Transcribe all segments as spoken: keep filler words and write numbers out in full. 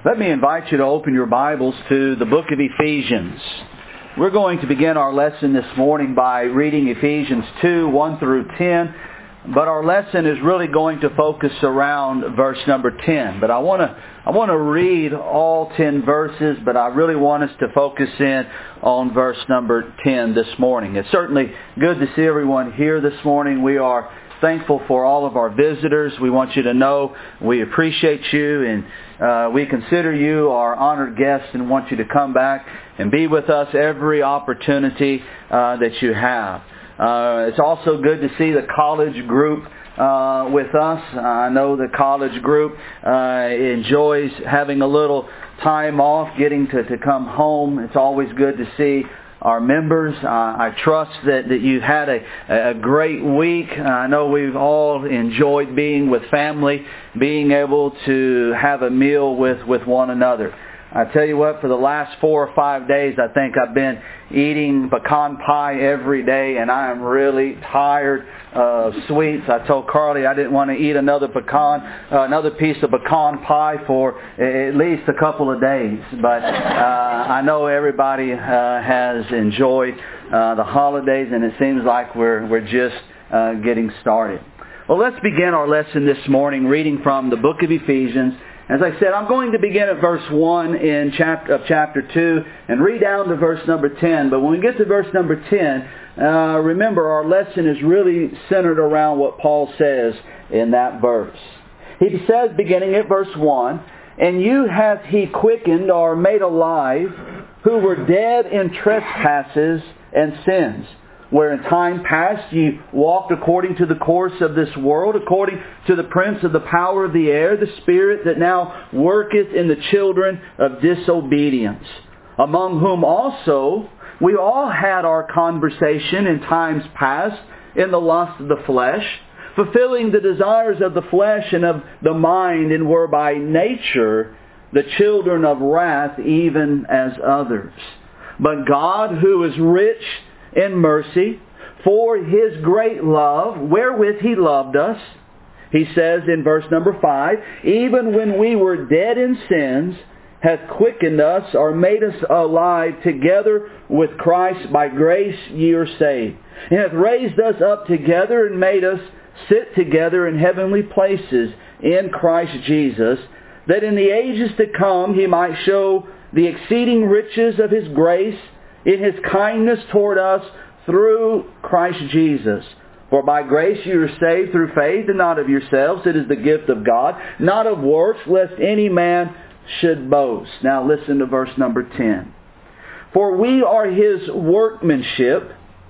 Let me invite you to open your Bibles to the book of Ephesians. We're going to begin our lesson this morning by reading Ephesians two, one through ten. But our lesson is really going to focus around verse number ten. But I want to I want to read all ten verses, but I really want us to focus in on verse number ten this morning. It's certainly good to see everyone here this morning. We are thankful for all of our visitors. We want you to know we appreciate you, and uh, we consider you our honored guests and want you to come back and be with us every opportunity uh, that you have. Uh, it's also good to see the college group uh, with us. I know the college group uh, enjoys having a little time off, getting to, to come home. It's always good to see our members. Uh, I trust that, that you had a, a great week. I know we've all enjoyed being with family, being able to have a meal with, with one another. I tell you what, for the last four or five days, I think I've been eating pecan pie every day, and I am really tired of sweets. I told Carly I didn't want to eat another pecan, uh, another piece of pecan pie for at least a couple of days. But uh, I know everybody uh, has enjoyed uh, the holidays, and it seems like we're we're just uh, getting started. Well, let's begin our lesson this morning reading from the book of Ephesians. As I said, I'm going to begin at verse one in chapter, of chapter two and read down to verse number ten. But when we get to verse number ten, uh, remember our lesson is really centered around what Paul says in that verse. He says, beginning at verse one, "And you hath He quickened or made alive, who were dead in trespasses and sins, where in time past ye walked according to the course of this world, according to the prince of the power of the air, the spirit that now worketh in the children of disobedience, among whom also we all had our conversation in times past in the lust of the flesh, fulfilling the desires of the flesh and of the mind, and were by nature the children of wrath, even as others. But God, who is rich in mercy, for His great love, wherewith He loved us," He says in verse number five, "even when we were dead in sins, hath quickened us," or made us alive together with Christ. "By grace ye are saved, and hath raised us up together, and made us sit together in heavenly places in Christ Jesus, that in the ages to come He might show the exceeding riches of His grace in His kindness toward us through Christ Jesus. For by grace you are saved through faith, and not of yourselves. It is the gift of God, not of works, lest any man should boast." Now listen to verse number ten. "For we are His workmanship,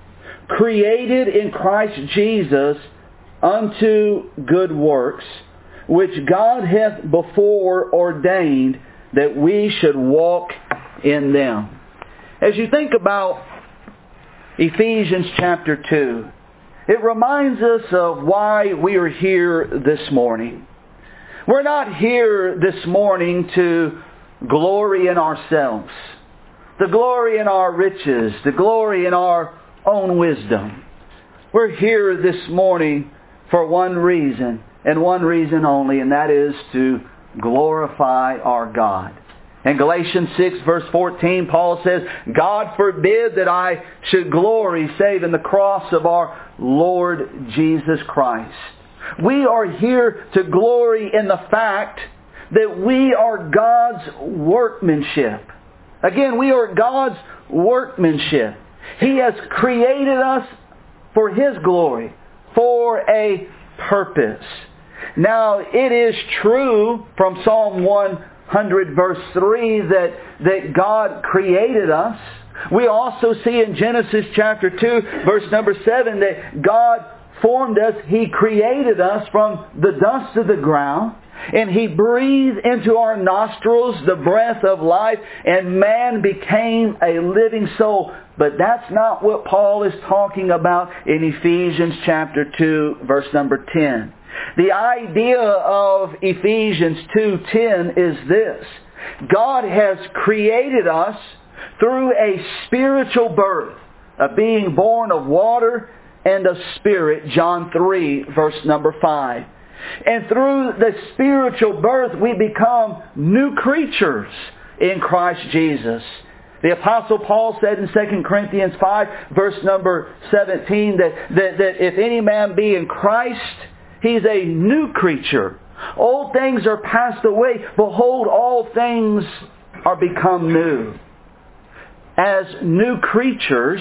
created in Christ Jesus unto good works, which God hath before ordained that we should walk in them." As you think about Ephesians chapter two, it reminds us of why we are here this morning. We're not here this morning to glory in ourselves, to glory in our riches, to glory in our own wisdom. We're here this morning for one reason, and one reason only, and that is to glorify our God. In Galatians six verse fourteen, Paul says, "God forbid that I should glory save in the cross of our Lord Jesus Christ." We are here to glory in the fact that we are God's workmanship. Again, we are God's workmanship. He has created us for His glory, for a purpose. Now, it is true from Psalm one hundred verse three that, that God created us. We also see in Genesis chapter two verse number seven that God formed us. He created us from the dust of the ground, and He breathed into our nostrils the breath of life, and man became a living soul. But that's not what Paul is talking about in Ephesians chapter two verse number ten. The idea of Ephesians two ten is this: God has created us through a spiritual birth, a being born of water and of spirit, John three, verse number five. And through the spiritual birth, we become new creatures in Christ Jesus. The Apostle Paul said in Second Corinthians five, verse number seventeen, that, that, that if any man be in Christ, he's a new creature. Old things are passed away. Behold, all things are become new. As new creatures,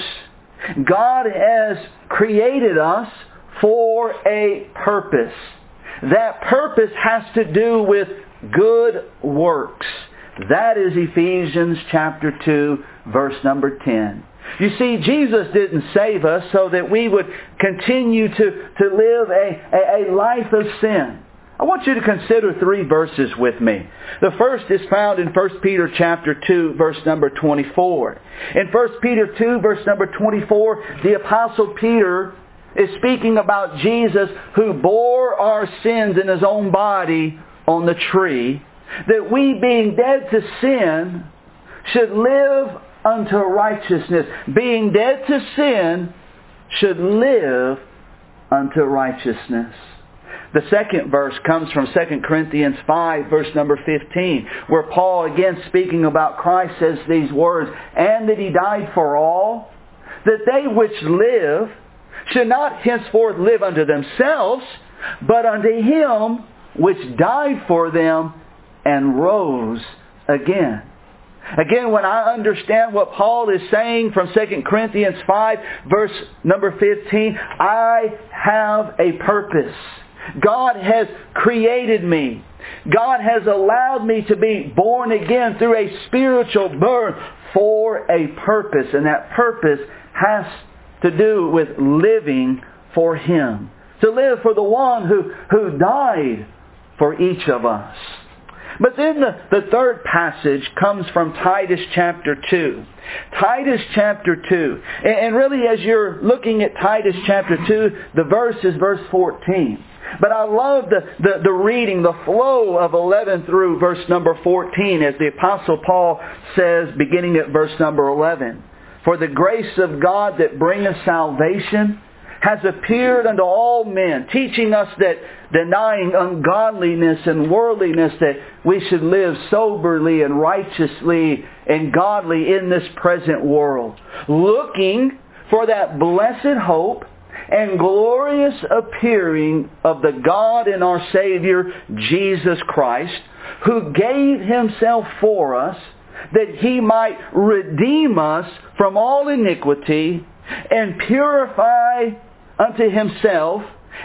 God has created us for a purpose. That purpose has to do with good works. That is Ephesians chapter two, verse number ten. You see, Jesus didn't save us so that we would continue to, to live a, a, a life of sin. I want you to consider three verses with me. The first is found in First Peter chapter two, verse number twenty-four. In First Peter two, verse number twenty-four, the Apostle Peter is speaking about Jesus who bore our sins in His own body on the tree, that we being dead to sin should live unto righteousness. Being dead to sin should live unto righteousness. The second verse comes from Second Corinthians five, verse number fifteen, where Paul, again speaking about Christ, says these words, "And that He died for all, that they which live should not henceforth live unto themselves, but unto Him which died for them and rose again." Again, when I understand what Paul is saying from Second Corinthians five, verse number fifteen, I have a purpose. God has created me. God has allowed me to be born again through a spiritual birth for a purpose. And that purpose has to do with living for Him. To live for the one who, who died for each of us. But then the, the third passage comes from Titus chapter two. Titus chapter two. And, and really as you're looking at Titus chapter two, the verse is verse fourteen. But I love the, the, the reading, the flow of eleven through verse number fourteen, as the Apostle Paul says, beginning at verse number eleven. "For the grace of God that bringeth salvation has appeared unto all men, teaching us that denying ungodliness and worldliness, that we should live soberly and righteously and godly in this present world, looking for that blessed hope and glorious appearing of the God and our Savior, Jesus Christ, who gave Himself for us, that He might redeem us from all iniquity and purify unto Himself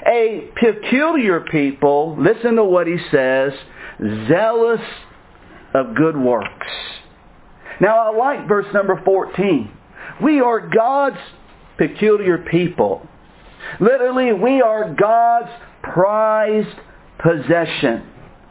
a peculiar people," listen to what he says, "zealous of good works." Now I like verse number fourteen. We are God's peculiar people. Literally, we are God's prized possession.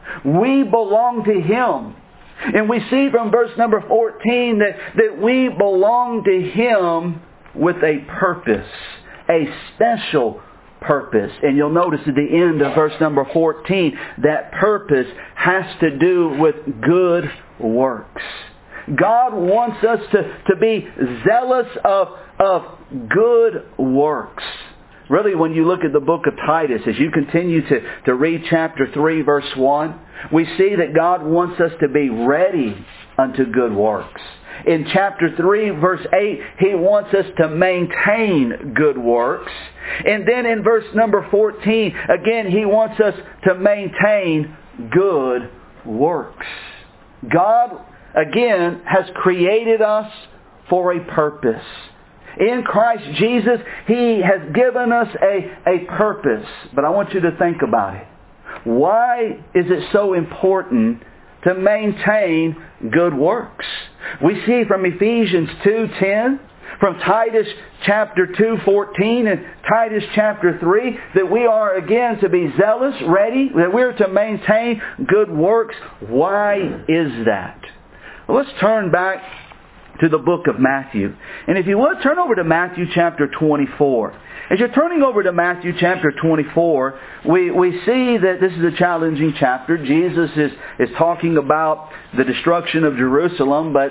We belong to Him. And we see from verse number fourteen that, that we belong to Him with a purpose, a special purpose. And you'll notice at the end of verse number fourteen, that purpose has to do with good works. God wants us to, to be zealous of, of good works. Really, when you look at the book of Titus, as you continue to, to read chapter three, verse one, we see that God wants us to be ready unto good works. In chapter three, verse eight, He wants us to maintain good works. And then in verse number fourteen, again, He wants us to maintain good works. God, again, has created us for a purpose. In Christ Jesus, He has given us a, a purpose. But I want you to think about it. Why is it so important to maintain good works? We see from Ephesians two ten, from Titus chapter two fourteen, and Titus chapter three, that we are again to be zealous, ready, that we're to maintain good works. Why is that? Well, let's turn back to the book of Matthew. And if you would, turn over to Matthew chapter twenty-four. As you're turning over to Matthew chapter twenty-four, we, we see that this is a challenging chapter. Jesus is, is talking about the destruction of Jerusalem, but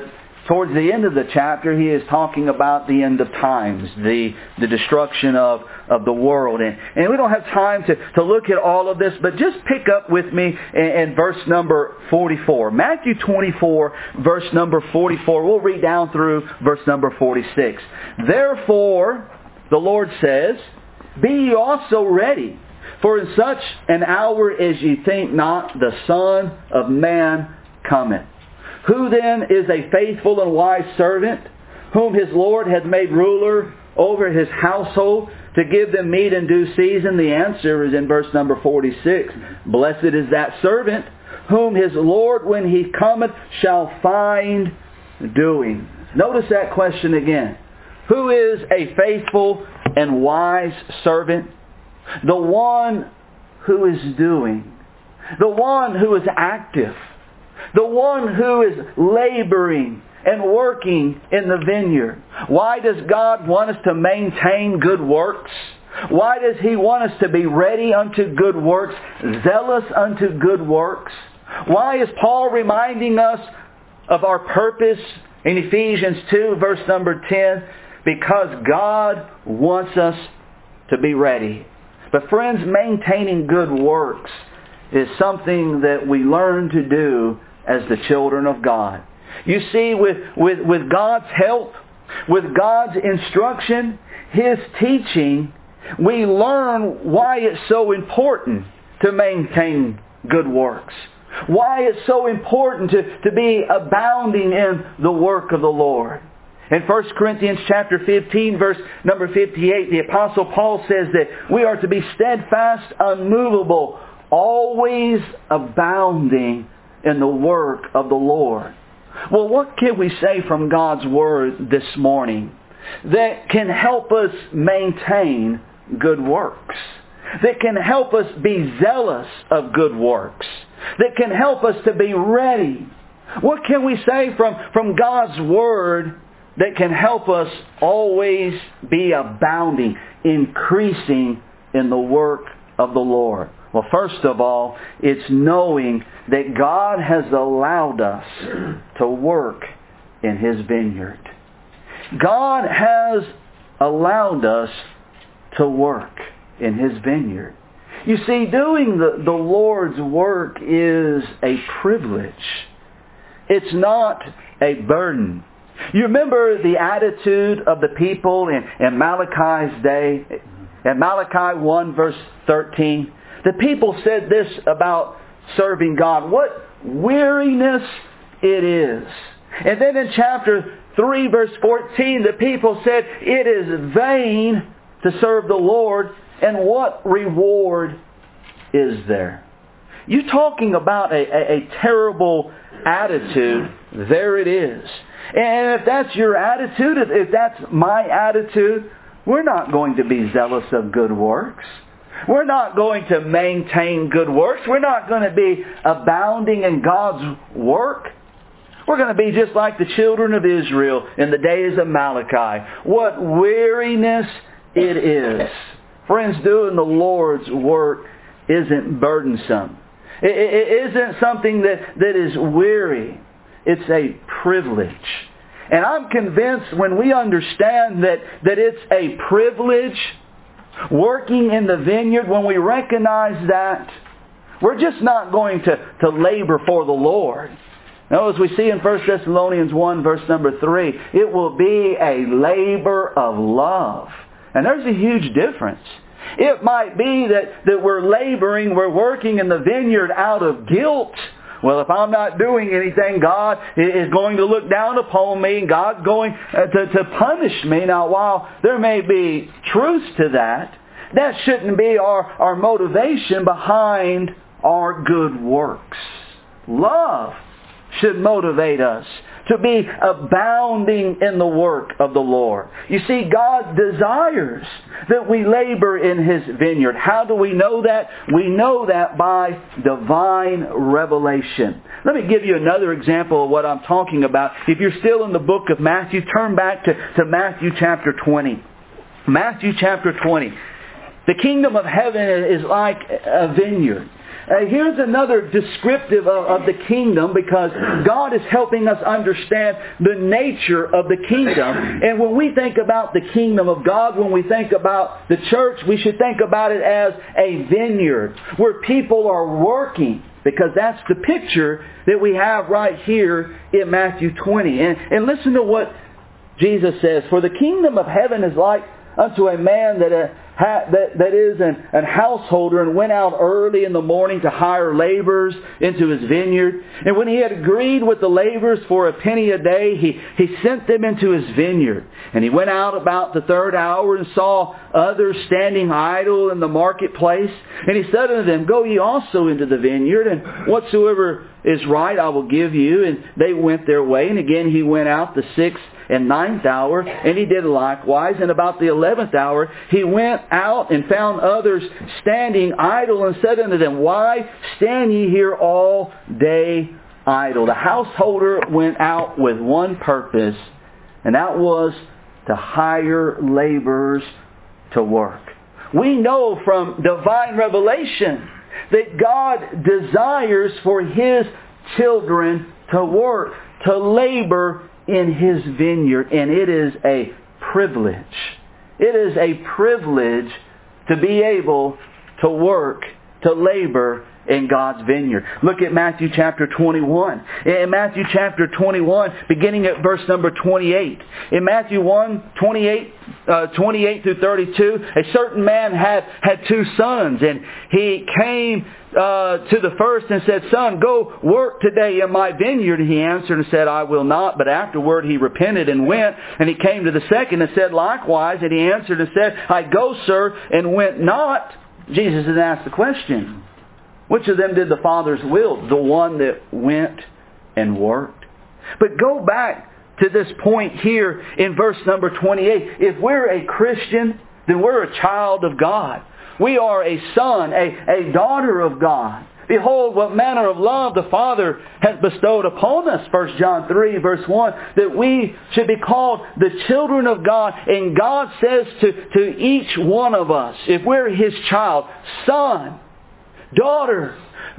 towards the end of the chapter, he is talking about the end of times, the, the destruction of, of the world. And, and we don't have time to, to look at all of this, but just pick up with me in, in verse number forty-four. Matthew twenty-four, verse number forty-four. We'll read down through verse number forty-six. Therefore, the Lord says, be ye also ready, for in such an hour as ye think not, the Son of Man cometh. Who then is a faithful and wise servant, whom his Lord hath made ruler over his household, to give them meat in due season? The answer is in verse number forty-six. Blessed is that servant, whom his Lord, when he cometh, shall find doing. Notice that question again. Who is a faithful and wise servant? The one who is doing. The one who is active. The one who is laboring and working in the vineyard. Why does God want us to maintain good works? Why does He want us to be ready unto good works, zealous unto good works? Why is Paul reminding us of our purpose in Ephesians two, verse number ten? Because God wants us to be ready. But friends, maintaining good works is something that we learn to do as the children of God. You see, with, with, with God's help, with God's instruction, His teaching, we learn why it's so important to maintain good works. Why it's so important to, to be abounding in the work of the Lord. In First Corinthians chapter fifteen, verse number fifty-eight, the Apostle Paul says that we are to be steadfast, unmovable, always abounding in the work of the Lord. Well, what can we say from God's Word this morning that can help us maintain good works? That can help us be zealous of good works? That can help us to be ready? What can we say from, from God's Word that can help us always be abounding, increasing in the work of the Lord? Well, first of all, it's knowing that God has allowed us to work in His vineyard. God has allowed us to work in His vineyard. You see, doing the, the Lord's work is a privilege. It's not a burden. You remember the attitude of the people in, in Malachi's day? In Malachi one verse thirteen, the people said this about serving God. What weariness it is. And then in chapter three verse fourteen, the people said it is vain to serve the Lord, and what reward is there? You're talking about a, a, a terrible attitude. There it is. And if that's your attitude, if that's my attitude, we're not going to be zealous of good works. We're not going to maintain good works. We're not going to be abounding in God's work. We're going to be just like the children of Israel in the days of Malachi. What weariness it is. Friends, doing the Lord's work isn't burdensome. It, it, it isn't something that, that is weary. It's a privilege. And I'm convinced when we understand that, that it's a privilege working in the vineyard, when we recognize that, we're just not going to, to labor for the Lord. Now, as we see in First Thessalonians one, verse number three, it will be a labor of love. And there's a huge difference. It might be that, that we're laboring, we're working in the vineyard out of guilt. Well, if I'm not doing anything, God is going to look down upon me. God's going to, to punish me. Now, while there may be truth to that, that shouldn't be our, our motivation behind our good works. Love should motivate us to be abounding in the work of the Lord. You see, God desires that we labor in His vineyard. How do we know that? We know that by divine revelation. Let me give you another example of what I'm talking about. If you're still in the book of Matthew, turn back to, to Matthew chapter twenty. Matthew chapter twenty. The kingdom of heaven is like a vineyard. Uh, here's another descriptive of, of the kingdom, because God is helping us understand the nature of the kingdom. And when we think about the kingdom of God, when we think about the church, we should think about it as a vineyard where people are working. Because that's the picture that we have right here in Matthew twenty. And, and listen to what Jesus says. For the kingdom of heaven is like unto a man that uh, ha, that, that is an, an householder, and went out early in the morning to hire laborers into his vineyard. And when he had agreed with the laborers for a penny a day, he, he sent them into his vineyard. And he went out about the third hour and saw others standing idle in the marketplace. And he said unto them, Go ye also into the vineyard, and whatsoever is right I will give you. And they went their way. And again he went out the sixth and ninth hour, and he did likewise. And about the eleventh hour he went out and found others standing idle, and said unto them, Why stand ye here all day idle? The householder went out with one purpose, and that was to hire laborers to work. We know from divine revelation that God desires for His children to work, to labor in His vineyard, and it is a privilege. It is a privilege to be able to work, to labor in God's vineyard. Look at Matthew chapter twenty-one. In Matthew chapter twenty-one, beginning at verse number twenty-eight. In Matthew one, twenty-eight, uh, twenty-eight through thirty-two, a certain man had, had two sons, and he came uh, to the first and said, Son, go work today in my vineyard. And he answered and said, I will not. But afterward he repented and went. And he came to the second and said likewise. And he answered and said, I go, sir, and went not. Jesus has asked the question, which of them did the Father's will? The one that went and worked. But go back to this point here in verse number twenty-eight. If we're a Christian, then we're a child of God. We are a son, a, a daughter of God. Behold, what manner of love the Father has bestowed upon us, First John three, verse one, that we should be called the children of God. And God says to, to each one of us, if we're His child, son, daughter,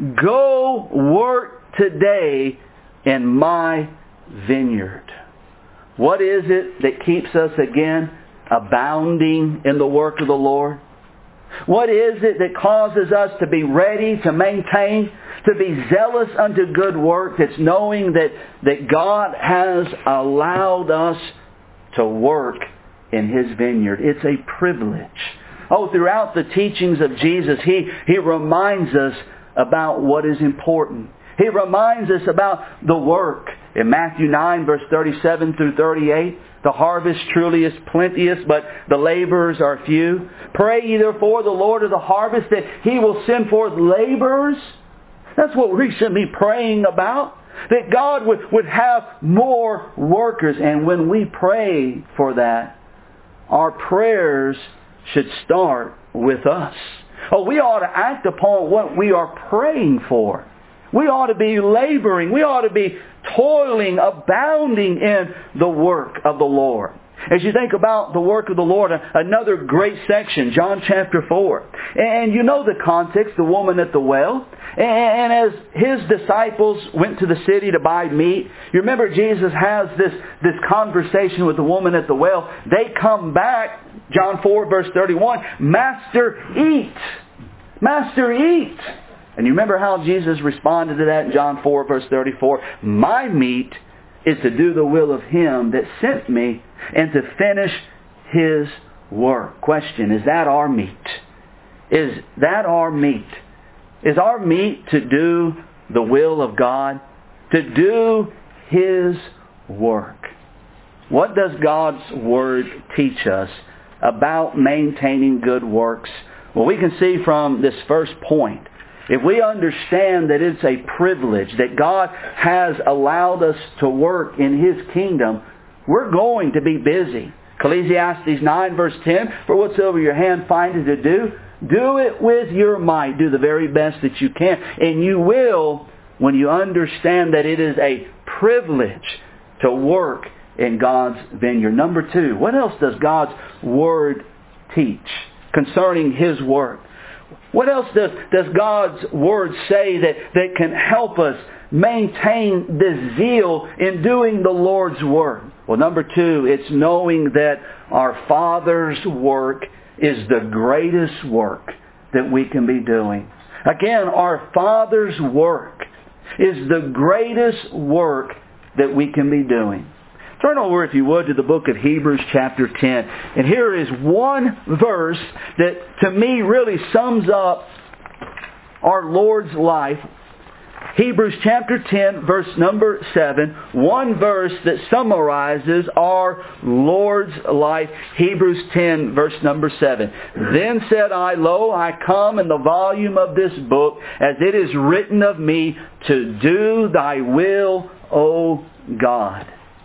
go work today in my vineyard. What is it that keeps us again abounding in the work of the Lord? What is it that causes us to be ready to maintain, to be zealous unto good work? It's knowing that, that God has allowed us to work in His vineyard. It's a privilege. Oh, throughout the teachings of Jesus, He, He reminds us about what is important. He reminds us about the work. In Matthew nine, verse thirty-seven through thirty-eight, the harvest truly is plenteous, but the laborers are few. Pray ye therefore the Lord of the harvest that He will send forth laborers. That's what we should be praying about. That God would, would have more workers. And when we pray for that, our prayers should start with us. Oh, we ought to act upon what we are praying for. We ought to be laboring. We ought to be toiling, abounding in the work of the Lord. As you think about the work of the Lord, another great section, John chapter four. And you know the context, the woman at the well. And as His disciples went to the city to buy meat, you remember Jesus has this, this conversation with the woman at the well. They come back, John four verse thirty-one, Master, eat. Master, eat. And you remember how Jesus responded to that in John four verse thirty-four? My meat is to do the will of Him that sent me and to finish His work. Question, is that our meat? Is that our meat? Is our meat to do the will of God? To do His work? What does God's Word teach us about maintaining good works? Well, we can see from this first point, if we understand that it's a privilege, that God has allowed us to work in His kingdom, we're going to be busy. Ecclesiastes nine verse ten, for whatsoever your hand findeth to do, do it with your might. Do the very best that you can. And you will when you understand that it is a privilege to work in God's vineyard. Number two, what else does God's Word teach concerning His work? What else does, does God's Word say that, that can help us maintain this zeal in doing the Lord's work? Well, number two, it's knowing that our Father's work is the greatest work that we can be doing. Again, our Father's work is the greatest work that we can be doing. Turn over, if you would, to the book of Hebrews chapter ten. And here is one verse that to me really sums up our Lord's life. Hebrews chapter ten, verse number seven. One verse that summarizes our Lord's life. Hebrews ten, verse number seven. Then said I, Lo, I come in the volume of this book, as it is written of me, to do thy will, O God.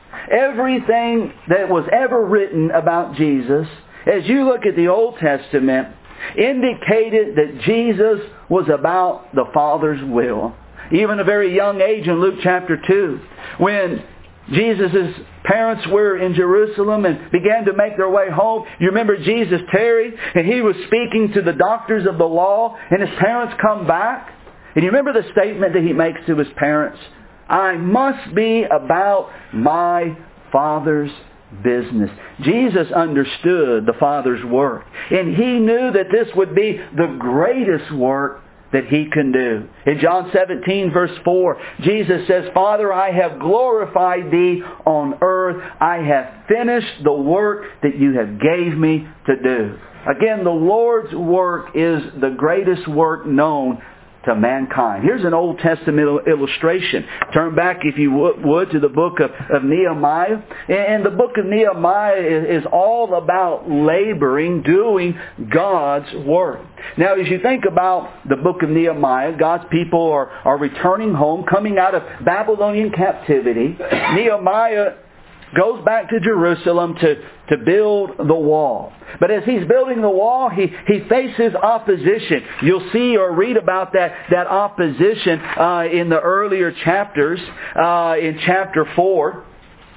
Everything that was ever written about Jesus, as you look at the Old Testament, indicated that Jesus was about the Father's will. Even a very young age in Luke chapter two, when Jesus' parents were in Jerusalem and began to make their way home. You remember Jesus tarried and He was speaking to the doctors of the law, and His parents come back. And you remember the statement that He makes to His parents? I must be about my Father's business. Jesus understood the Father's work, and He knew that this would be the greatest work that He can do. In John seventeen, verse four, Jesus says, Father, I have glorified Thee on earth. I have finished the work that You have gave me to do. Again, the Lord's work is the greatest work known to mankind. Here's an Old Testament illustration. Turn back, if you would, to the book of, of Nehemiah. And the book of Nehemiah is, is all about laboring, doing God's work. Now, as you think about the book of Nehemiah, God's people are, are returning home, coming out of Babylonian captivity. Nehemiah goes back to Jerusalem to, to build the wall. But as he's building the wall, he, he faces opposition. You'll see or read about that, that opposition uh, in the earlier chapters, uh, in chapter four.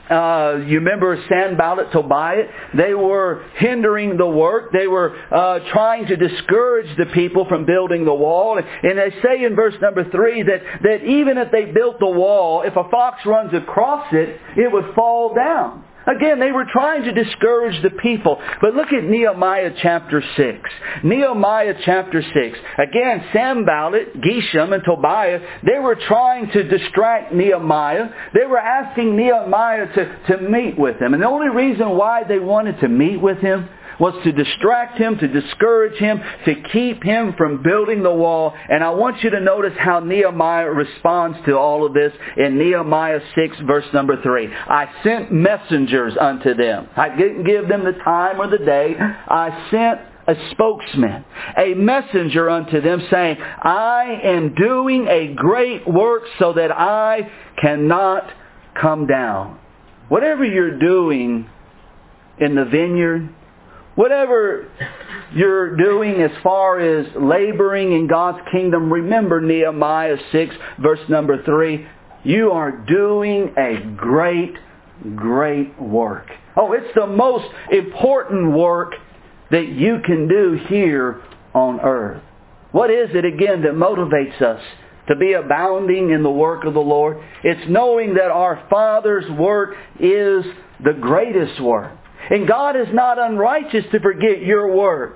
Uh, you remember Sanballat, Tobiah? They were hindering the work. They were uh, trying to discourage the people from building the wall. And, and they say in verse number three that, that even if they built the wall, if a fox runs across it, it would fall down. Again, they were trying to discourage the people. But look at Nehemiah chapter six. Nehemiah chapter six. Again, Sanballat, Geshem, and Tobiah, they were trying to distract Nehemiah. They were asking Nehemiah to, to meet with them. And the only reason why they wanted to meet with him was to distract him, to discourage him, to keep him from building the wall. And I want you to notice how Nehemiah responds to all of this in Nehemiah six, verse number three. I sent messengers unto them. I didn't give them the time or the day. I sent a spokesman, a messenger unto them, saying, I am doing a great work so that I cannot come down. Whatever you're doing in the vineyard, whatever you're doing as far as laboring in God's kingdom, remember Nehemiah six, verse number three. You are doing a great, great work. Oh, it's the most important work that you can do here on earth. What is it, again, that motivates us to be abounding in the work of the Lord? It's knowing that our Father's work is the greatest work. And God is not unrighteous to forget your work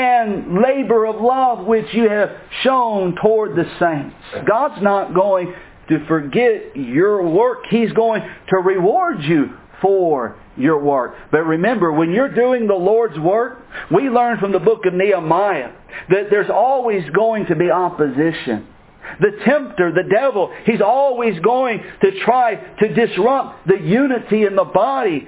and labor of love which you have shown toward the saints. God's not going to forget your work. He's going to reward you for your work. But remember, when you're doing the Lord's work, we learn from the book of Nehemiah that there's always going to be opposition. The tempter, the devil, he's always going to try to disrupt the unity in the body,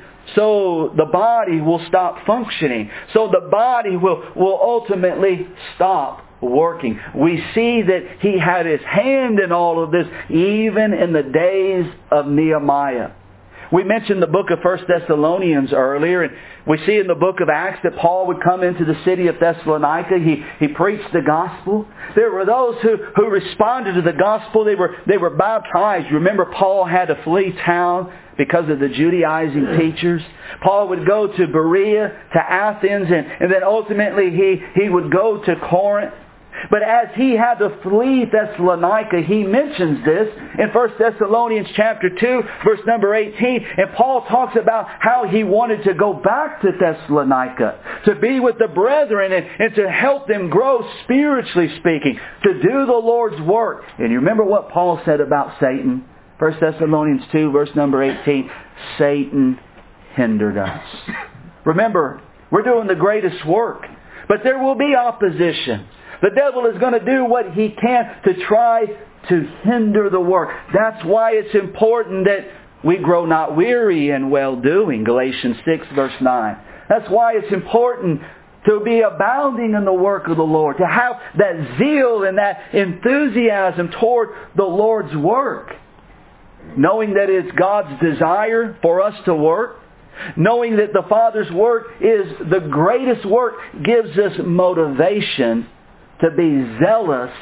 so the body will stop functioning. So the body will, will ultimately stop working. We see that he had his hand in all of this even in the days of Nehemiah. We mentioned the book of First Thessalonians earlier, and we see in the book of Acts that Paul would come into the city of Thessalonica. He, he preached the gospel. There were those who, who responded to the gospel. They were, they were baptized. Remember, Paul had to flee town because of the Judaizing teachers. Paul would go to Berea, to Athens, and, and then ultimately he, he would go to Corinth. But as he had to flee Thessalonica, he mentions this in First Thessalonians chapter two, verse number eighteen. And Paul talks about how he wanted to go back to Thessalonica, to be with the brethren and, and to help them grow spiritually speaking, to do the Lord's work. And you remember what Paul said about Satan? First Thessalonians two, verse number eighteen. Satan hindered us. Remember, we're doing the greatest work. But there will be opposition. The devil is going to do what he can to try to hinder the work. That's why it's important that we grow not weary in well-doing. Galatians six, verse nine. That's why it's important to be abounding in the work of the Lord. To have that zeal and that enthusiasm toward the Lord's work. Knowing that it's God's desire for us to work. Knowing that the Father's work is the greatest work gives us motivation to be zealous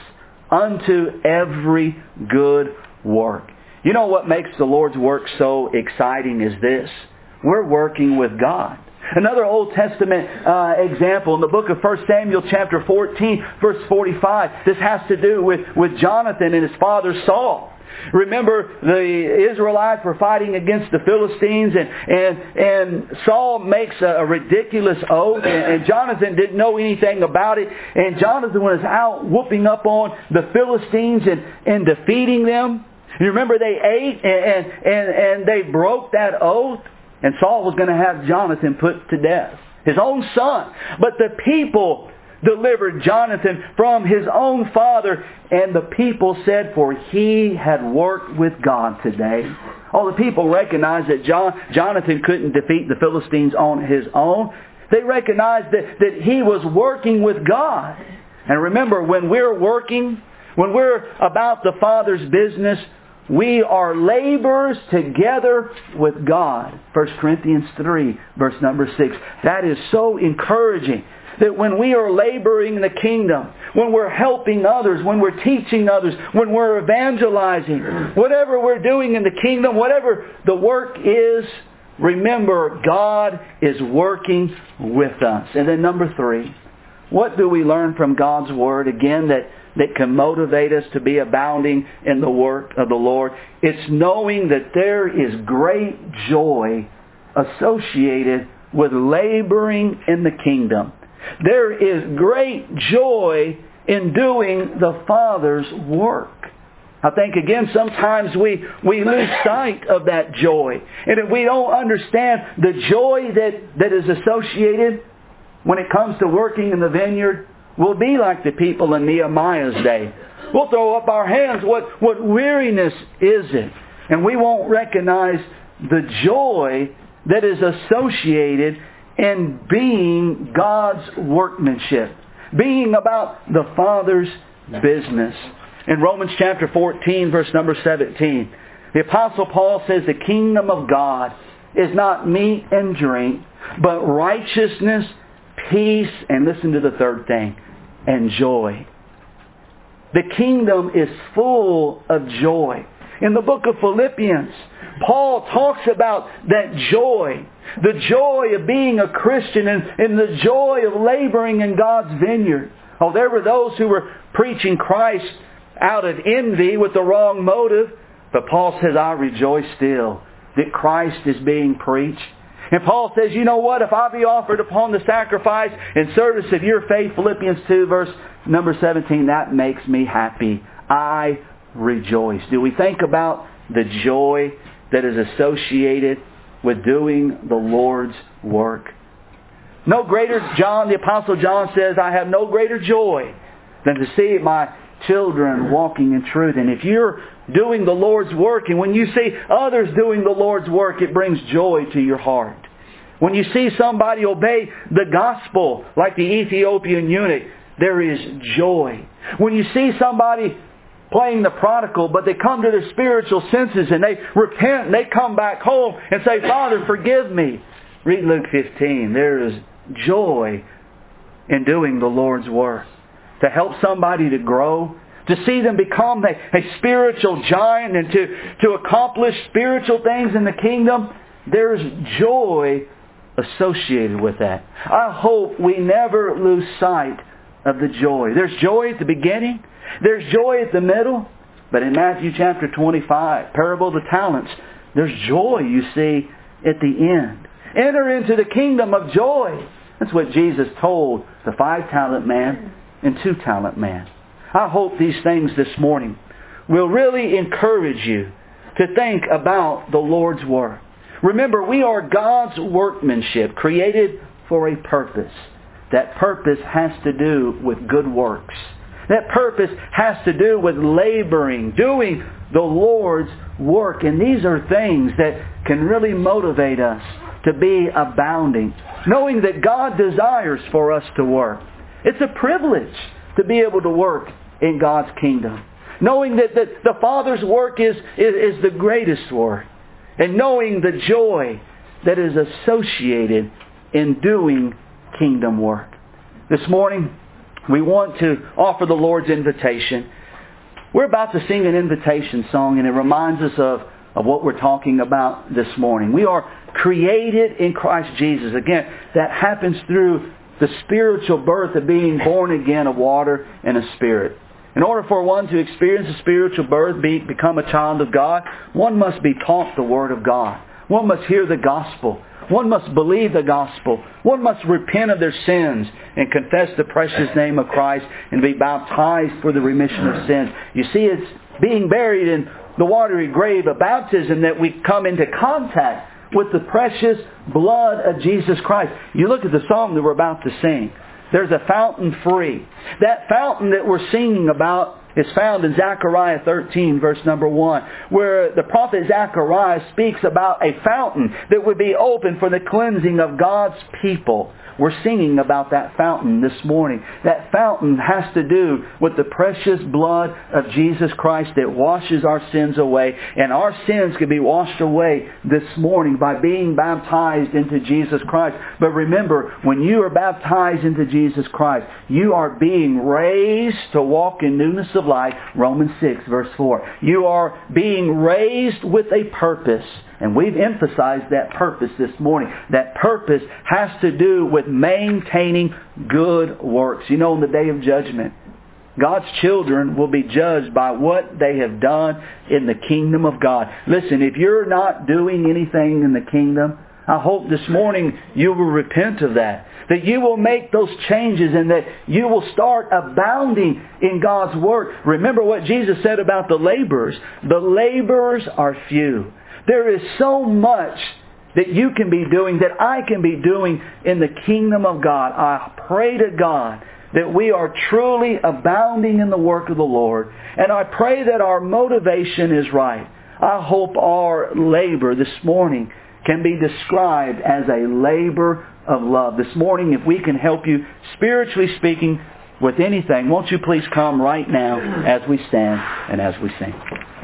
unto every good work. You know what makes the Lord's work so exciting is this. We're working with God. Another Old Testament uh, example in the book of First Samuel chapter fourteen, verse forty-five. This has to do with, with Jonathan and his father Saul. Remember, the Israelites were fighting against the Philistines, and and, and Saul makes a, a ridiculous oath, and, and Jonathan didn't know anything about it. And Jonathan was out whooping up on the Philistines and, and defeating them. You remember they ate and, and, and they broke that oath, and Saul was going to have Jonathan put to death, his own son. But the people delivered Jonathan from his own father, and the people said, for he had worked with God today. Oh, the people recognized that John, Jonathan couldn't defeat the Philistines on his own. They recognized that, that he was working with God. And remember, when we're working, when we're about the Father's business, we are laborers together with God. First Corinthians three, verse number six. That is so encouraging. That when we are laboring in the kingdom, when we're helping others, when we're teaching others, when we're evangelizing, whatever we're doing in the kingdom, whatever the work is, remember God is working with us. And then number three, what do we learn from God's Word? Again, that, that can motivate us to be abounding in the work of the Lord. It's knowing that there is great joy associated with laboring in the kingdom. There is great joy in doing the Father's work. I think again sometimes we, we lose sight of that joy. And if we don't understand the joy that, that is associated when it comes to working in the vineyard, we'll be like the people in Nehemiah's day. We'll throw up our hands. What, what weariness is it? And we won't recognize the joy that is associated in being God's workmanship. Being about the Father's business. In Romans chapter fourteen, verse number seventeen, the Apostle Paul says the kingdom of God is not meat and drink, but righteousness, peace, and listen to the third thing, and joy. The kingdom is full of joy. In the book of Philippians, Paul talks about that joy. The joy of being a Christian and, and the joy of laboring in God's vineyard. Oh, there were those who were preaching Christ out of envy with the wrong motive. But Paul says, I rejoice still that Christ is being preached. And Paul says, you know what? If I be offered upon the sacrifice and service of your faith, Philippians two, verse number seventeen, that makes me happy. I rejoice. Do we think about the joy that is associated with doing the Lord's work? No greater, John, the Apostle John says, I have no greater joy than to see my children walking in truth. And if you're doing the Lord's work, and when you see others doing the Lord's work, it brings joy to your heart. When you see somebody obey the gospel, like the Ethiopian eunuch, there is joy. When you see somebody playing the prodigal, but they come to their spiritual senses and they repent and they come back home and say, Father, forgive me. Read Luke fifteen. There is joy in doing the Lord's work. To help somebody to grow, to see them become a, a spiritual giant and to, to accomplish spiritual things in the kingdom, there's joy associated with that. I hope we never lose sight of the joy. There's joy at the beginning. There's joy at the middle. But in Matthew chapter twenty-five, parable of the talents, there's joy, you see, at the end. Enter into the kingdom of joy. That's what Jesus told the five-talent man and two-talent man. I hope these things this morning will really encourage you to think about the Lord's work. Remember, we are God's workmanship, created for a purpose. That purpose has to do with good works. That purpose has to do with laboring, doing the Lord's work. And these are things that can really motivate us to be abounding, knowing that God desires for us to work. It's a privilege to be able to work in God's kingdom. Knowing that the, the Father's work is, is, is the greatest work. And knowing the joy that is associated in doing kingdom work. This morning, we want to offer the Lord's invitation. We're about to sing an invitation song, and it reminds us of, of what we're talking about this morning. We are created in Christ Jesus. Again, that happens through the spiritual birth of being born again of water and a spirit. In order for one to experience a spiritual birth, be, become a child of God, one must be taught the Word of God. One must hear the gospel. One must believe the gospel. One must repent of their sins and confess the precious name of Christ and be baptized for the remission of sins. You see, it's being buried in the watery grave of baptism that we come into contact with the precious blood of Jesus Christ. You look at the song that we're about to sing. There's a fountain free. That fountain that we're singing about is found in Zechariah thirteen, verse number one, where the prophet Zechariah speaks about a fountain that would be open for the cleansing of God's people. We're singing about that fountain this morning. That fountain has to do with the precious blood of Jesus Christ that washes our sins away. And our sins can be washed away this morning by being baptized into Jesus Christ. But remember, when you are baptized into Jesus Christ, you are being raised to walk in newness of life. Romans six, verse four. You are being raised with a purpose. And we've emphasized that purpose this morning. That purpose has to do with maintaining good works. You know, on the day of judgment, God's children will be judged by what they have done in the kingdom of God. Listen, if you're not doing anything in the kingdom, I hope this morning you will repent of that. That you will make those changes and that you will start abounding in God's work. Remember what Jesus said about the laborers. The laborers are few. There is so much that you can be doing, that I can be doing in the kingdom of God. I pray to God that we are truly abounding in the work of the Lord. And I pray that our motivation is right. I hope our labor this morning can be described as a labor of love. This morning, if we can help you, spiritually speaking, with anything, won't you please come right now as we stand and as we sing.